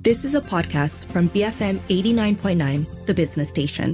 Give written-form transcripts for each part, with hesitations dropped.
This is a podcast from BFM 89.9, the business station.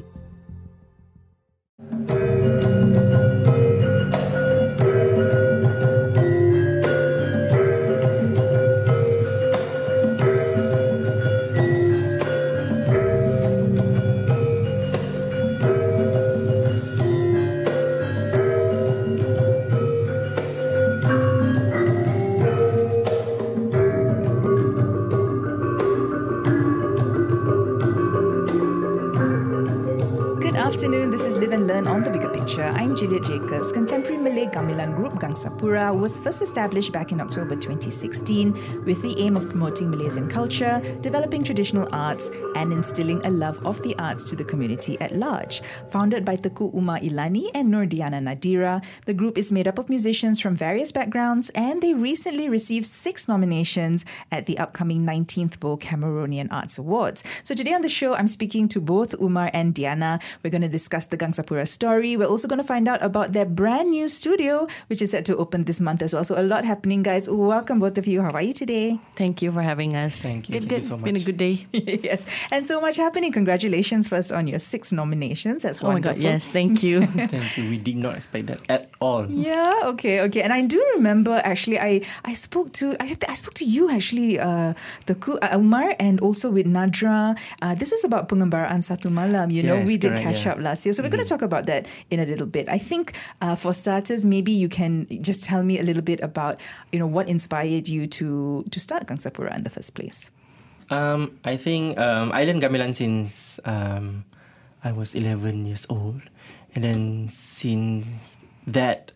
Afternoon, this is Live and Learn on The Bigger Picture. I'm Juliet Jacobs. Contemporary Malay gamelan group Gangsapura was first established back in October 2016 with the aim of promoting Malaysian culture, developing traditional arts, and instilling a love of the arts to the community at large. Founded by Teku Umar Ilani and Nurdiana Nadira, the group is made up of musicians from various backgrounds, and they recently received 6 nominations at the upcoming 19th Bo Cameronian Arts Awards. So today on the show, I'm speaking to both Umar and Diana. We're going to discuss the Gangsapura story. We're also going to find out about their brand new studio, which is set to open this month as well. So a lot happening, guys. Welcome, both of you. How are you today? Thank you for having us. Thank you. Good, Thank good. you so much. Been a good day. Yes. And so much happening. Congratulations first on your 6 nominations. That's wonderful. Oh my God, yes. Thank you. Thank you. We did not expect that at all. Yeah, okay. And I do remember actually I spoke to you actually, Teku Umar, and also with Nadra. This was about Pengembaraan Satu Malam. You know, Yes, we did correct, catch yeah. up last year. So we're going to talk about that in a little bit. I think for starters, maybe you can just tell me a little bit about, what inspired you to start Gangsapura in the first place. I think I learned gamelan since I was 11 years old. And then since that,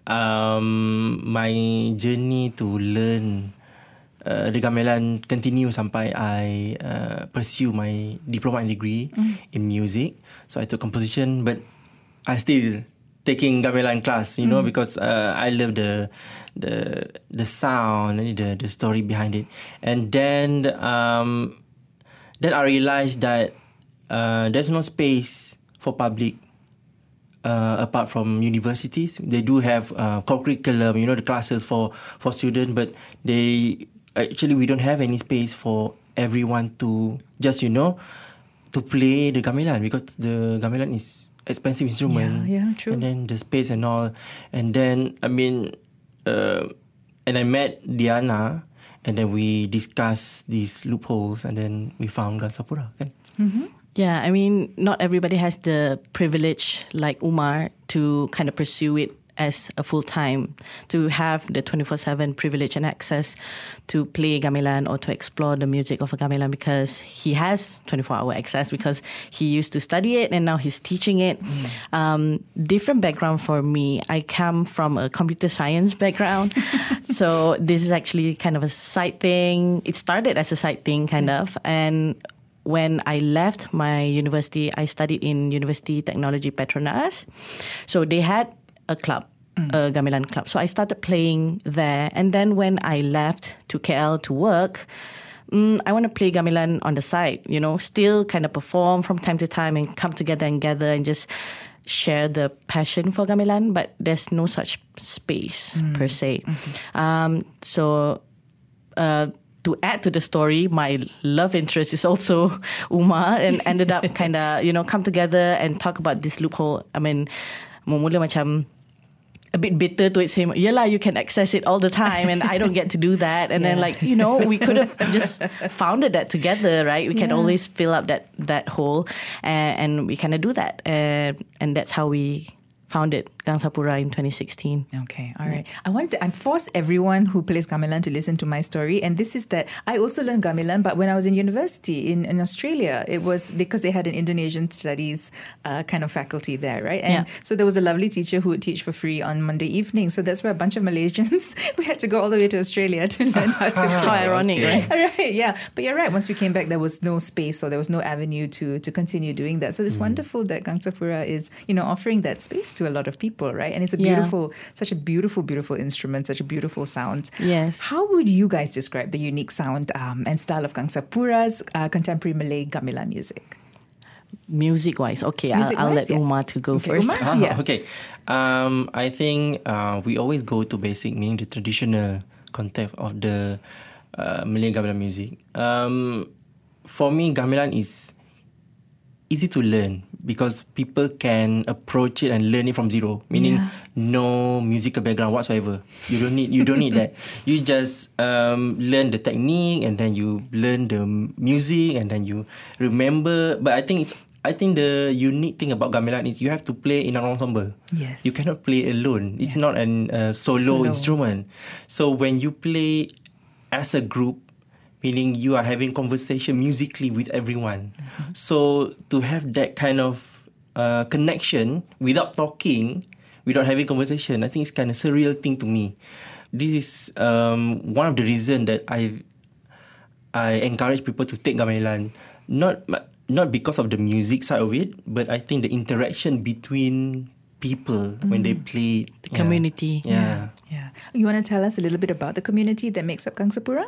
my journey to learn the gamelan continue sampai I pursue my diploma and degree in music. So I took composition, but I still taking gamelan class, because I love the sound and the story behind it. And then I realized that there's no space for public apart from universities. They do have curriculum, the classes for students, but we don't have any space for everyone to just, to play the gamelan, because the gamelan is expensive instrument. Yeah, true. And then the space and all. And then, and I met Diana, and then we discussed these loopholes, and then we found Gangsapura. Kan? Mm-hmm. Yeah, I mean, not everybody has the privilege like Umar to kind of pursue it as a full-time, to have the 24/7 privilege and access to play gamelan or to explore the music of a gamelan, because he has 24-hour access because he used to study it and now he's teaching it. Different background for me. I come from a computer science background. So this is actually kind of a side thing. It started as a side thing, kind of. And when I left my university, I studied in University Technology Petronas. So they had a club, a gamelan club. So I started playing there. And then when I left to KL to work, I want to play gamelan on the side, still kind of perform from time to time and come together and gather and just share the passion for gamelan. But there's no such space per se. So to add to the story, my love interest is also Umar, and ended up kind of, come together and talk about this loophole. I mean, mula macam a bit bitter to it, saying, yelah, you can access it all the time and I don't get to do that. And then we could have just founded that together, right? We can always fill up that hole, and we kind of do that. And that's how we founded Gangsapura in 2016. Okay, all right. I want to force everyone who plays gamelan to listen to my story. And this is that I also learned gamelan, but when I was in university in Australia, it was because they had an Indonesian studies kind of faculty there, right? And so there was a lovely teacher who would teach for free on Monday evening. So that's where a bunch of Malaysians, we had to go all the way to Australia to learn how to play. How ironic, right? Right, yeah. But you're right. Once we came back, there was no space, or there was no avenue to continue doing that. So it's wonderful that Gangsapura is, offering that space to a lot of people, right? And it's a beautiful, such a beautiful, beautiful instrument, such a beautiful sound. Yes. How would you guys describe the unique sound and style of Gangsapura's contemporary Malay gamelan music? Music-wise, okay, I'll let Umar to go first. Umar? Okay. I think we always go to basic, meaning the traditional context of the Malay gamelan music. for me, gamelan is easy to learn because people can approach it and learn it from zero. Meaning, no musical background whatsoever. You don't need that. You just learn the technique, and then you learn the music, and then you remember. But I think the unique thing about gamelan is you have to play in an ensemble. Yes. You cannot play alone. It's not a solo instrument. So when you play as a group, meaning you are having conversation musically with everyone. So to have that kind of connection without talking, without having conversation, I think it's kind of surreal thing to me. This is one of the reasons that I encourage people to take gamelan. Not because of the music side of it, but I think the interaction between people when they play. The community. Yeah. You want to tell us a little bit about the community that makes up Gangsapura?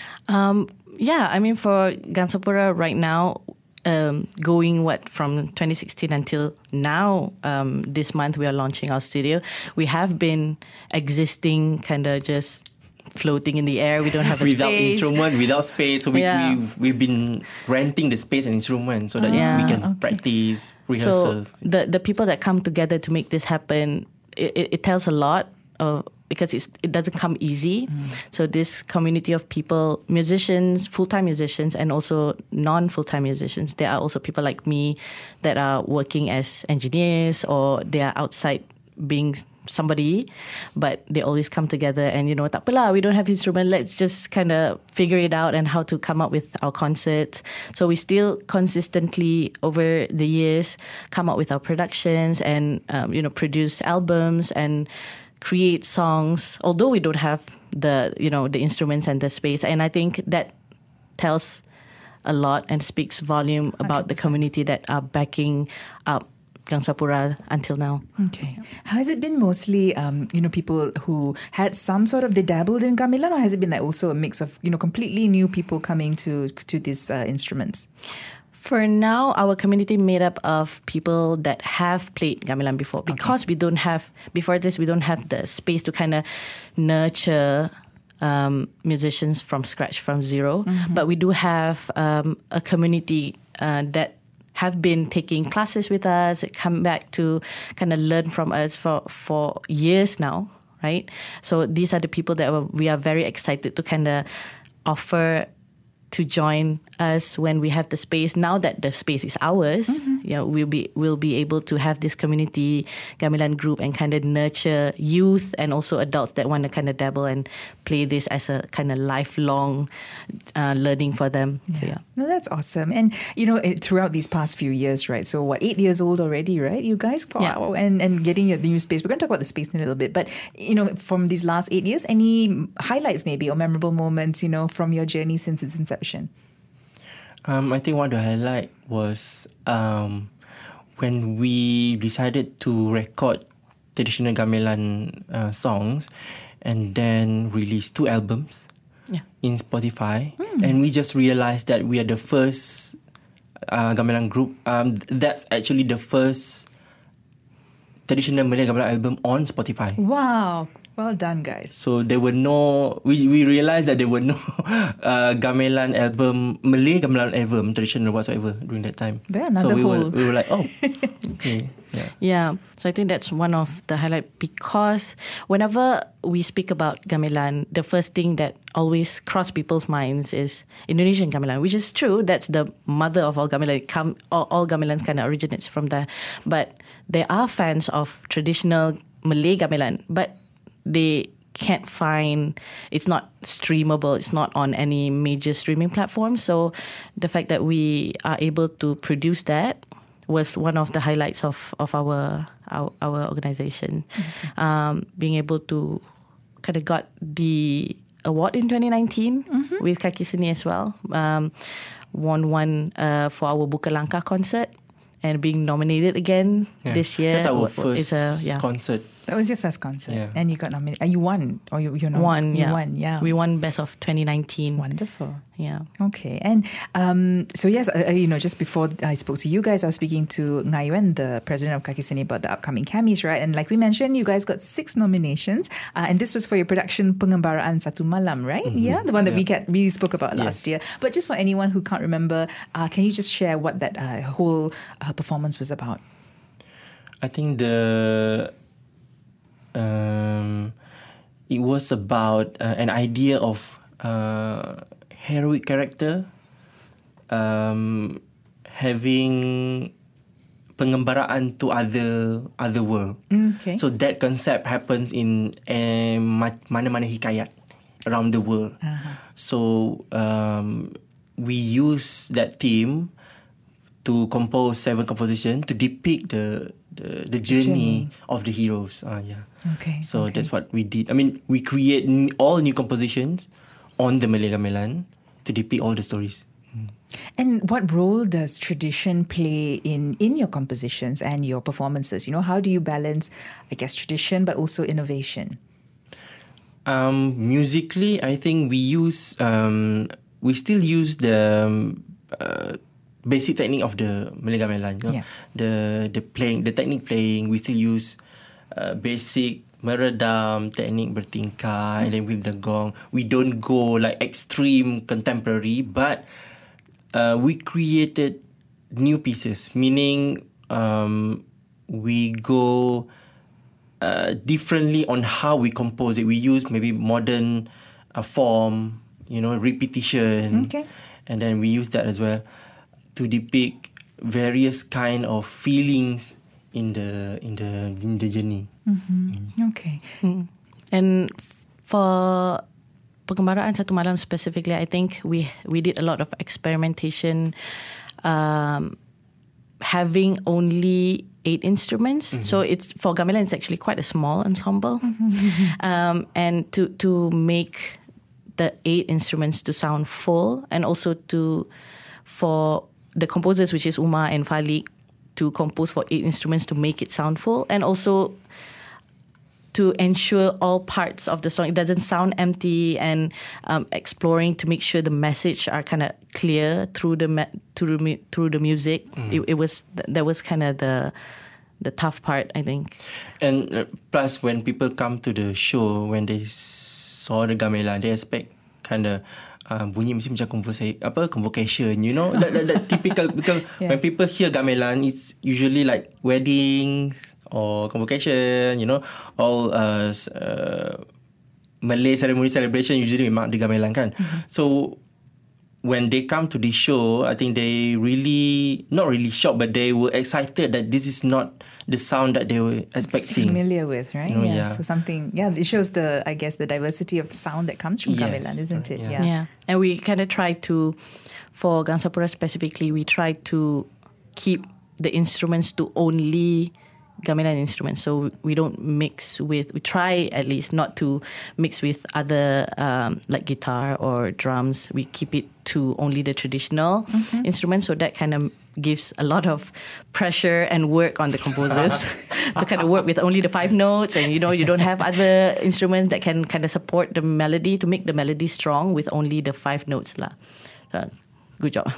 I mean, for Gangsapura right now, going from 2016 until now, this month we are launching our studio. We have been existing kind of just floating in the air. We don't have a without space. instrument, without space. So we've been renting the space and instrument so that we can practice, rehearsal. So the people that come together to make this happen, it tells a lot of, because it doesn't come easy. So this community of people, musicians, full-time musicians, and also non-full-time musicians, there are also people like me that are working as engineers, or they are outside being somebody, but they always come together and, tak apalah, we don't have instrument, let's just kind of figure it out and how to come up with our concerts. So we still consistently over the years come up with our productions and, produce albums and create songs, although we don't have the instruments and the space. And I think that tells a lot and speaks volume about 100%. The community that are backing up Gangsapura until now. Okay. Has it been mostly, people who had some sort of, they dabbled in gamelan, or has it been like also a mix of, completely new people coming to these instruments? For now, our community made up of people that have played gamelan before. Because we don't have the space to kind of nurture musicians from scratch, from zero. But we do have a community that have been taking classes with us, come back to kind of learn from us for years now, right? So these are the people that we are very excited to kind of offer to join us when we have the space. Now that the space is ours, we'll be able to have this community gamelan group and kind of nurture youth and also adults that want to kind of dabble and play this as a kind of lifelong learning for them. Yeah. No, that's awesome. And throughout these past few years, right? So 8 years old already, right? You guys, wow, and getting the new space. We're going to talk about the space in a little bit, but from these last 8 years, any highlights maybe or memorable moments, from your journey since its inception? I think one of the highlight was when we decided to record traditional gamelan songs and then release 2 albums in Spotify. And we just realized that we are the first gamelan group. That's actually the first traditional Malay gamelan album on Spotify. Wow. Well done, guys. So there were we realized that there were no gamelan album, Malay gamelan album, traditional whatsoever during that time. So we were like, oh, okay. Yeah. So I think that's one of the highlights, because whenever we speak about gamelan, the first thing that always cross people's minds is Indonesian gamelan, which is true. That's the mother of all gamelan. All gamelans kind of originates from there. But there are fans of traditional Malay gamelan, but they can't find, it's not streamable, it's not on any major streaming platform. So the fact that we are able to produce that was one of the highlights of our organization. Being able to kind of got the award in 2019 with Kaki Seni as well. Won one for our Buka Langkah concert, and being nominated again this year. That's our first concert That was your first concert. Yeah. And you got nominated. You won. Or you're not? Won, You yeah. won, yeah. We won Best of 2019. Wonderful. Yeah. Okay. And so, yes, just before I spoke to you guys, I was speaking to Ngayuan, the president of Kaki Seni, about the upcoming Kamis, right? And like we mentioned, you guys got 6 nominations. And this was for your production Pengembaraan Satu Malam, right? Yeah, the one that we spoke about last year. But just for anyone who can't remember, can you just share what that whole performance was about? I think it was about an idea of heroic character having pengembaraan to other world. Okay. So that concept happens in mana-mana hikayat around the world. So we use that theme to compose 7 compositions to depict the journey of the heroes. Okay. So that's what we did. I mean, we create all new compositions on the Malay Gamelan to depict all the stories. And what role does tradition play in your compositions and your performances? How do you balance, I guess, tradition but also innovation? Musically, I think we still use the basic technique of the Malay Gamelan. Yeah. The technique playing, we still use basic meredam, technique bertingkah, and then with the gong. We don't go like extreme contemporary, but we created new pieces, meaning we go differently on how we compose it. We use maybe modern form, repetition. Okay. And then we use that as well to depict various kind of feelings in the journey. Okay. And for Pengembaraan Satu Malam specifically, I think we did a lot of experimentation, having only 8 instruments. So it's for gamelan, it's actually quite a small ensemble, and to make the 8 instruments to sound full, and also for the composers, which is Umar and Falik, to compose for 8 instruments to make it sound full, and also to ensure all parts of the song, it doesn't sound empty, and exploring to make sure the message are kind of clear through the music. That was kind of the tough part, I think. And plus, when people come to the show, when they saw the gamelan, they expect kind of bunyi mesti macam convocation, that typical, because when people hear gamelan, it's usually like weddings or convocation, all Malay ceremony celebration usually memang di gamelan kan. So when they come to this show, I think they not really shocked, but they were excited that this is not the sound that they were expecting. Familiar with, right? So something, it shows the diversity of the sound that comes from gamelan, isn't it? Yeah. And we kind of try to, for Gangsapura specifically, we try to keep the instruments to only gamelan instruments. So we try at least not to mix with other like guitar or drums. We keep it to only the traditional instruments. So that kind of gives a lot of pressure and work on the composers to kind of work with only the 5 notes, and you don't have other instruments that can kind of support the melody, to make the melody strong with only the 5 notes lah. Good job.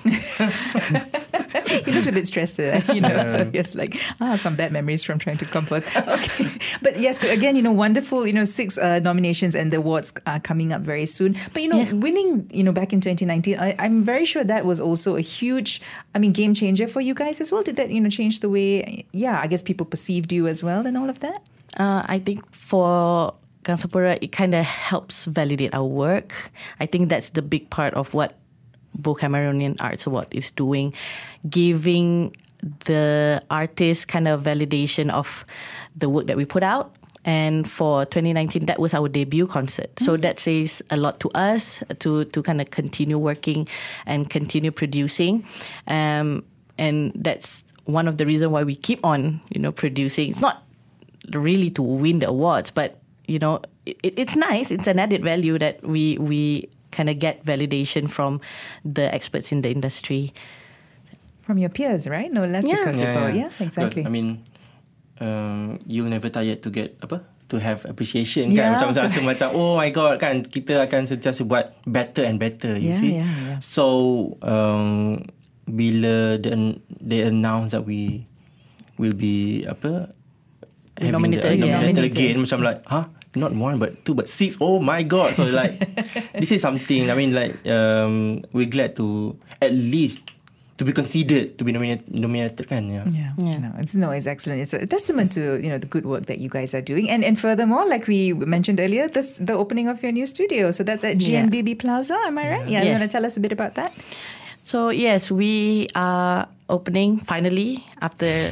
He looked a bit stressed today, so yes, some bad memories from trying to compose. Okay. But yes, again, wonderful, 6 nominations, and the awards are coming up very soon. But, winning, back in 2019, I'm very sure that was also a huge, game changer for you guys as well. Did that, change the way, I guess people perceived you as well and all of that? I think for Gangsapura, it kind of helps validate our work. I think that's the big part of what Bo Cameronian Arts Award is doing, giving the artists kind of validation of the work that we put out. And for 2019, that was our debut concert. So that says a lot to us to kind of continue working and continue producing. And that's one of the reasons why we keep on, producing. It's not really to win the awards, but, it's nice. It's an added value that we kind of get validation from the experts in the industry. From your peers, right? No less, because it's all, exactly. But, you'll never tired to get to have appreciation kan. Yeah. Macam rasa macam oh my god kan, kita akan sentiasa buat better and better, you see. So bila they announce that we will be Nominated again, macam like not one but two but six, oh my god. So like this is something, I mean like we're glad to at least to be considered to be nominated kan. It's excellent. It's a testament to the good work that you guys are doing, and furthermore, like we mentioned earlier, the opening of your new studio. So that's at GMBB Plaza. Am I right? Yeah. You want to tell us a bit about that? So yes, we are opening finally after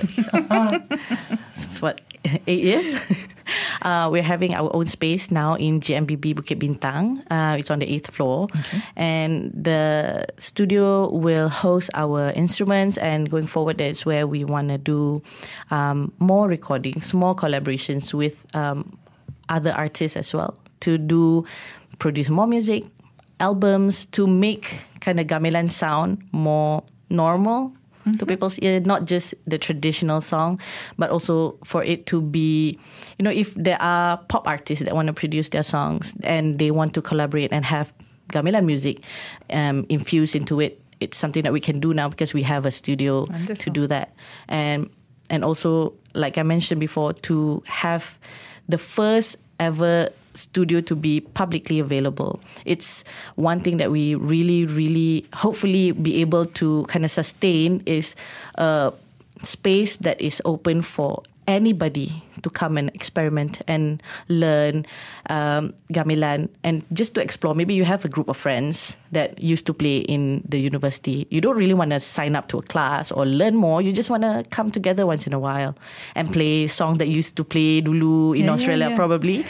8 years. We're having our own space now in GMBB Bukit Bintang. It's on the 8th floor. And the studio will host our instruments, and going forward, that's where we want to do more recordings, more collaborations with other artists as well, to produce more music, albums, to make kind of gamelan sound more normal to people's ear, not just the traditional song, but also for it to be, if there are pop artists that want to produce their songs and they want to collaborate and have gamelan music infused into it, it's something that we can do now because we have a studio to do that. And also, like I mentioned before, to have the first ever studio to be publicly available. It's one thing that we really, really hopefully be able to kind of sustain, is a space that is open for anybody to come and experiment and learn gamelan, and just to explore. Maybe you have a group of friends that used to play in the university. You don't really want to sign up to a class or learn more. You just want to come together once in a while and play songs that used to play dulu in Australia, probably.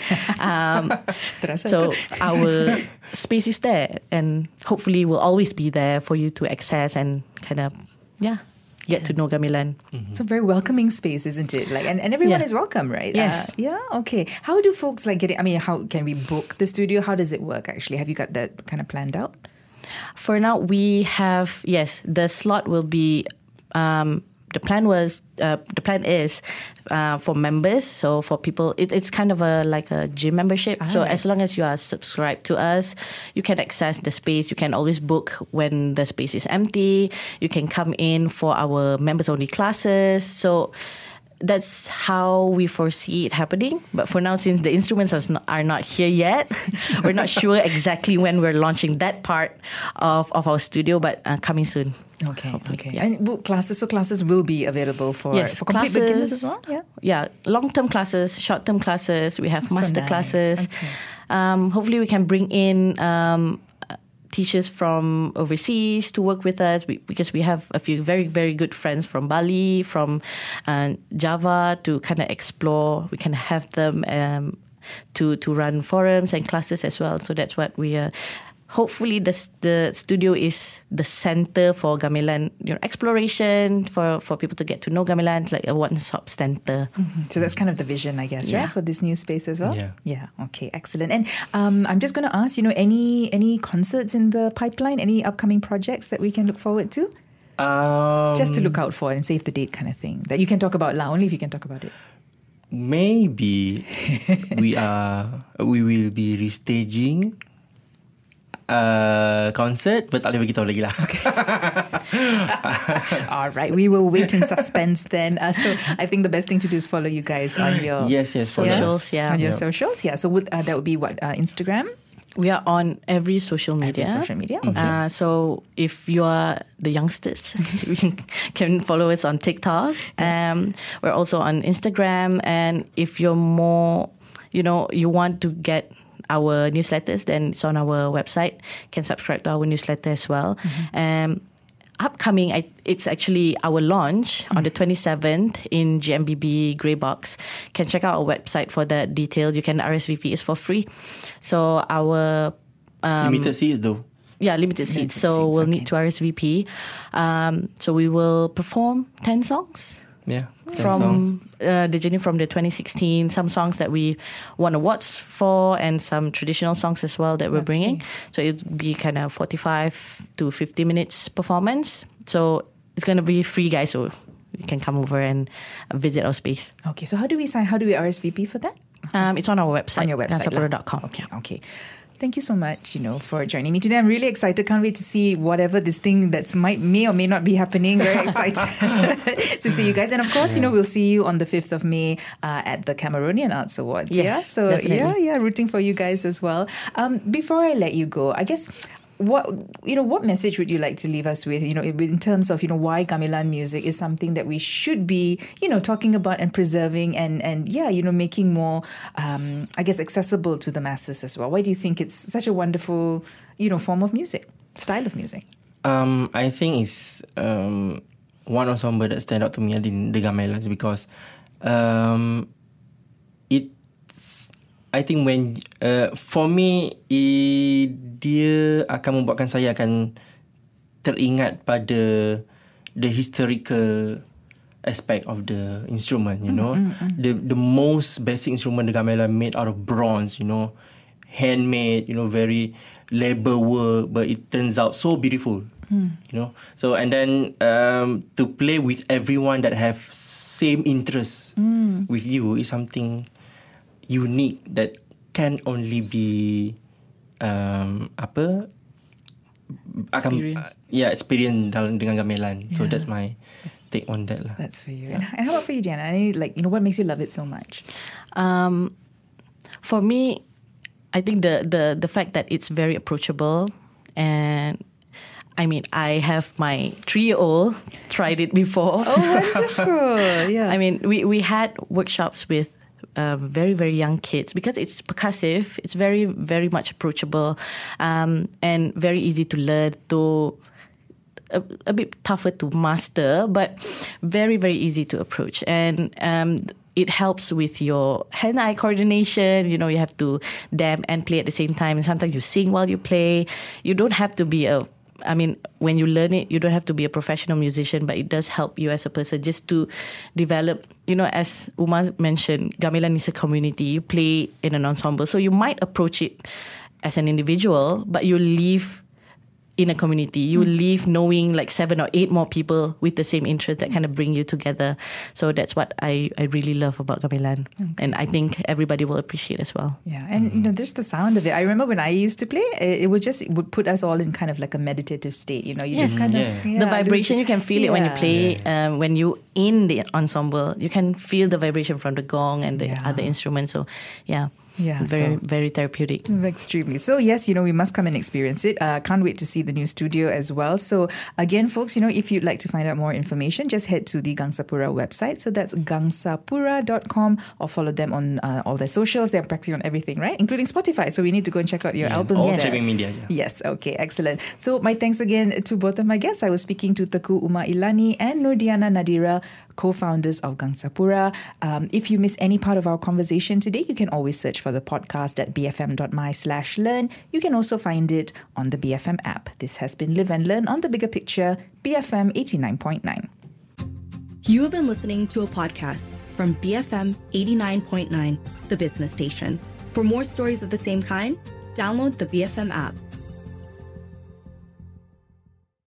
So our space is there, and hopefully will always be there for you to access and kind of, get to know gamelan. It's a very welcoming space, isn't it? Like, and everyone is welcome, right? Yes. Okay. How do folks get it? I mean, how can we book the studio? How does it work actually? Have you got that kind of planned out? For now, we have, the slot will be, the plan is for members. So for people, it's kind of like a gym membership. So as long as you are subscribed to us, you can access the space. You can always book when the space is empty. You can come in for our members only classes. So that's how we foresee it happening. But for now, since the instruments are not here yet, we're not sure exactly when we're launching that part of our studio, but coming soon. Okay. And book classes. So classes will be available for complete beginners as well? Yeah. Long-term classes, short-term classes. We have master classes. Hopefully we can bring in teachers from overseas to work with us, because we have a few very, very good friends from Bali, from Java, to kind of explore. We can have them to run forums and classes as well. So that's what we are. Hopefully the studio is the center for gamelan exploration, for people to get to know gamelan. It's like a one-stop center. So that's kind of the vision, I guess, right, for this new space as well? Yeah. Okay, excellent. And I'm just going to ask, any concerts in the pipeline, any upcoming projects that we can look forward to? Just to look out for and save the date kind of thing, that you can talk about only if you can talk about it. Maybe we will be restaging concert, but tak boleh beritahu lagi lah. All right, we will wait in suspense then. So I think the best thing to do is follow you guys on your socials. On your socials. So that would be what, Instagram? We are on every social media. Okay. So if you are the youngsters, you can follow us on TikTok. We're also on Instagram. And if you're more, you want to get our newsletters, then it's on our website. You can subscribe to our newsletter as well. Upcoming, it's actually our launch on the 27th in GMBB Grey Box. You can check out our website for the details. You can RSVP. It's for free. So our limited seats though. Yeah, limited seats. So we'll need to RSVP. So we will perform 10 songs. Yeah, from the journey from the 2016, some songs that we won awards for, and some traditional songs as well that we're bringing. So it'll be kind of 45 to 50 minutes performance. So it's going to be free, guys. So you can come over and visit our space. Okay, so how do we sign? How do we RSVP for that? It's on our website. On your website. gangsapura.com. Okay. Thank you so much, for joining me today. I'm really excited. Can't wait to see whatever this thing may or may not be happening. Very excited to see you guys. And of course, we'll see you on the 5th of May at the Cameroonian Arts Awards. Yes, So definitely. rooting for you guys as well. Before I let you go, I guess what message would you like to leave us with, in terms of, why gamelan music is something that we should be, talking about and preserving and making more, accessible to the masses as well? Why do you think it's such a wonderful, form of music, style of music? I think it's one ensemble that stand out to me in the gamelans because I think when for me dia akan membuatkan saya akan teringat pada the historical aspect of the instrument, the most basic instrument the gamelan made out of bronze, handmade, very labor work, but it turns out so beautiful, So and then to play with everyone that have same interests with you is something unique that can only be experience dengan gamelan. So that's my take on that lah. That's for you. And how about for you, Diana? What makes you love it so much? For me, I think the fact that it's very approachable, and I have my 3-year-old tried it before. Oh, wonderful! Yeah. We had workshops with very, very young kids because it's percussive. It's very, very much approachable and very easy to learn, though a bit tougher to master, but very, very easy to approach. And it helps with your hand-eye coordination. You have to damp and play at the same time. And sometimes you sing while you play. You don't have to be when you learn it, you don't have to be a professional musician, but it does help you as a person just to develop, as Umar mentioned, gamelan is a community. You play in an ensemble. So you might approach it as an individual, but you live in a community. You live knowing like 7 or 8 more people with the same interest that kind of bring you together. So that's what I really love about gamelan. Okay. And I think everybody will appreciate as well. Yeah, and there's the sound of it. I remember when I used to play, it would put us all in kind of like a meditative state. You yes. just kind of the vibration, you can feel it when you play. When you in the ensemble, you can feel the vibration from the gong and the other instruments. So very therapeutic. Extremely. So yes, we must come and experience it. Can't wait to see the new studio as well. So again, folks, if you'd like to find out more information, just head to the Gangsapura website. So that's gangsapura.com, or follow them on all their socials. They're practically on everything, right? Including Spotify. So we need to go and check out your albums all there. streaming media. Yeah. Yes. Okay. Excellent. So my thanks again to both of my guests. I was speaking to Teuku Umar Ilani and Nurdiana Nadira, co-founders of Gangsapura. If you miss any part of our conversation today, you can always search for the podcast at bfm.my/learn. You can also find it on the BFM app. This has been Live and Learn on The Bigger Picture, BFM 89.9. You have been listening to a podcast from BFM 89.9, the business station. For more stories of the same kind, download the BFM app.